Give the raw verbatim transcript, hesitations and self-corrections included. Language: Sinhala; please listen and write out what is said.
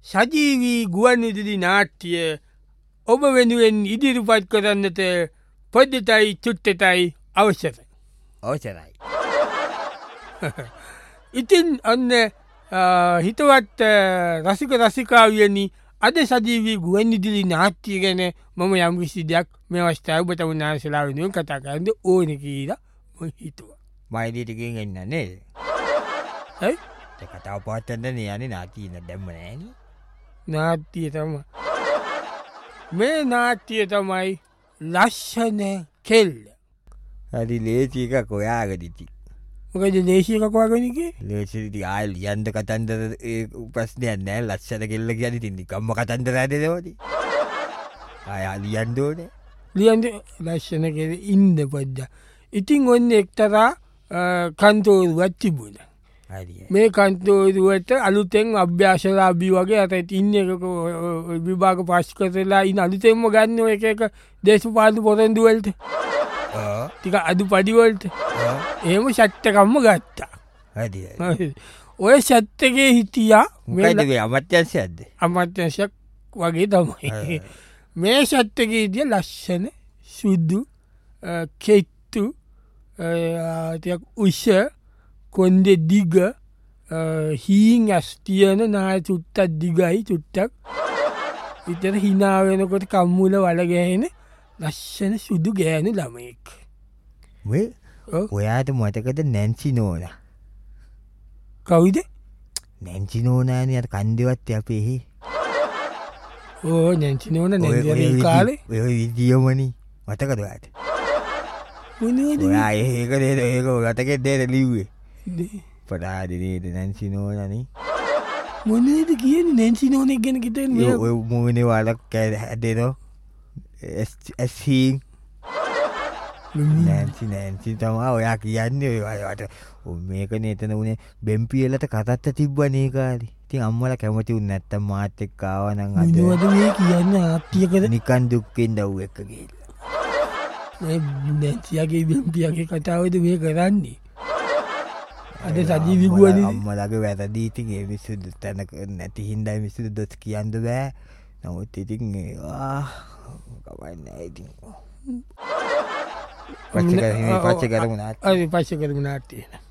සජීවී ගුවන්විදුලි නාට්‍ය ඔබ වෙනුවෙන් ඉදිරිපත් කරන්නට පොද්දටයි චුට්ටටයි අවශ්‍යයි. අවසරයි. ඉතින් ඔන්න හිතවත් රසික රසිකාවියනි අද සජීවී ගුවන්විදුලි නාට්‍ය ගැන මම යම් කිසි දෙයක් මේ අවස්ථාවේ ඔබට උන්වහන්සේලා වෙනුවෙන් කතා කරන්න ඕනේ කියලා මම හිතුවා. මයිලිටිකින් එන්න නේද? හරි? ඒ කතාව පවත්වන්න යන්නේ නාට්‍ය ඉන්න දැම්ම නෑනේ. නාට්‍ය තමයි. මේ නාට්‍ය තමයි ලස්සන කෙල්ල. හරි ලේසි එකක් ඔයාගදිති. මොකද ලේසි එකක් වගේනිකේ? ලේසි ආයෙ ලියන්න කතන්දර ප්‍රශ්නයක් නෑ. ලස්සන කෙල්ල කියන්නේ ඉතින් කම්ම කතන්දර හැදෙනවනේ. ආයෙ ලියන්න ඕනේ. ලියන්න ලස්සන කෙල්ල ඉන්න පොඩ්ඩක්. ඉතින් ඔන්න එක්තරා කන්තෝරුවක් තිබුණා. මේ කන්තෝරුවට අලුතෙන් අභ්‍යාසලාභී වගේ අත ඉන්න එක විභාග පාස් කරලා ඉන්න අලුතෙන්ම ගන්න ඔය එක එක දේශපාලන පොරොන්දු වලට ටික අඩු පඩි වලට එහෙම ෂට් එකක්ම ගත්තා. හරි. ඔය ෂට් එකේ හිටියා මොකද මේ අමාත්‍යාංශයක්ද? අමාත්‍යාංශයක් වගේ තමයි. මේ ෂට් එකේ හිටිය ලස්සන සුදු කෙට්ටු ටිකක් උස කොන්දේ දිග හීන් ඇස් තියන නාය චුට්ටක් දිගයි චුට්ටක් විතර හිනා වෙනකොට කම්මුල වල ගැහෙන ලස්සන සුදු ගෑනු ළමයෙක්. මේ ඔයාට මතකද නැන්සි නෝනා? කවුද? නැන්සි නෝනානේ අර කන්දෙවත් අපේ. ඕ නැන්සි නෝනා නැන්සි කාලේ ඔය විදියමනේ මතකද ඔයාට? මොනවද? ඔයා ඒක නේද ඒක ඔයටකේ දෙන්න ලිව්වේ. පටාදිනේද නැන්සි නෝනානේ. මොනවද කියන්නේ නැන්සි නෝනේ ගැන කිතන්නේ? ඔය මූනේ වලක් හැදෙනවා. එස් හීන් නැන්සි නැන්සි තමයි ඔයා කියන්නේ ඔයාට. මේකනේ එතන උනේ බෙම්පියලට කතත්ත තිබ්බනේ කාලේ. ඉතින් අම්මලා කැමති උන් නැත්තම් මාත් එක්ක ආවා නම් අද මොනවද මේ කියන්නේ ආත්තියකද? නිකන් දුක්ෙන් දව් එක්ක ගිහිල්ලා. මේ නැන්සියාගේ බෙම්පියාගේ කතාවද මේ කරන්නේ? අද සජීවී ගුවන්විදුලි අම්මලාගේ වැරදි ඉතින් ඒ මිනිස්සු තැනක නැති හින්දා මිනිස්සු දොස් කියන්න බෑ. නමුත් ඉතින් ආ කවන්නේ ඉතින්. පස්සේ කරමු නාට්‍ය. අය පස්සේ කරමු නාට්‍ය.